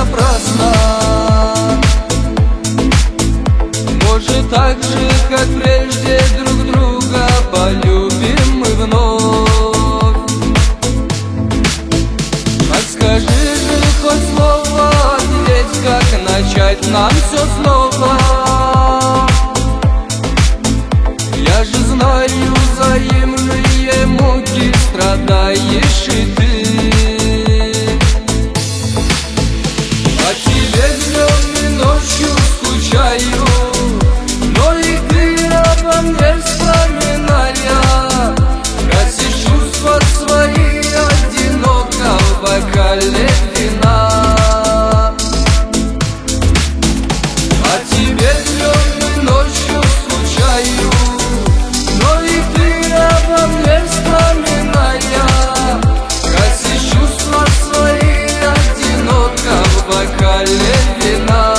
напрасно. Может, так же, как прежде, друг друга полюбим мы вновь. Подскажи же хоть слово, ответь, как начать нам все снова. Я же знаю, взаимные муки страдаешь и ты. По тебе днем и ночью скучаю, но и ты обо мне вспоминая. Красишь чувства свои одиноко в бокале вина. По тебе днем и ночью скучаю, но и ты обо мне вспоминая. Красишь чувства свои одиноко в бокале вина.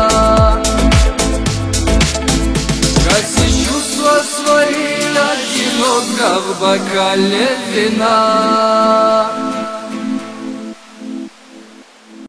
Красишь чувства свои одиноко в бокале вина.